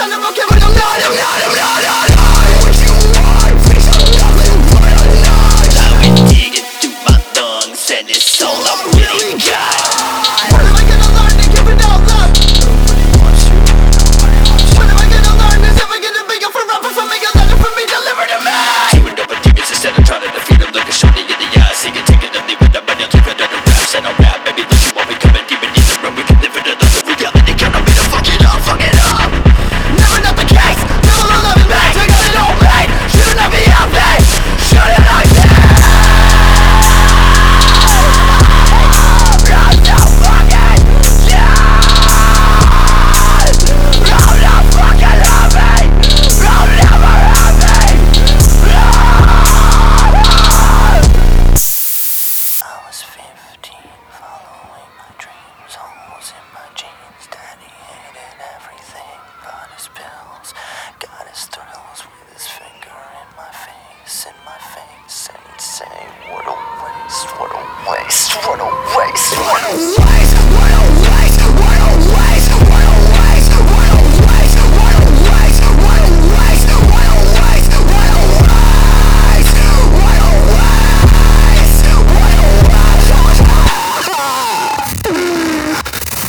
And it's all I really got. When am I gonna learn to give it all up? When am I gonna learn? Is ever gonna be a forever for me? A letter for me delivered to me. Doing over demons instead of trying to defeat them. Look a shorty in the eye, sing it, take it, and leave it up. And I'll keep it under wraps. And I'll rap, baby, look you while we coming deep in the room. We can live in another reality. Count on me to fuck it up, fuck it up. Never not the case. Never will love it back. I got it all made. Shouldn't I be out there? Shouldn't I be? Got his thrills with his finger in my face, and say, what a waste, what a waste, what a waste, what a waste.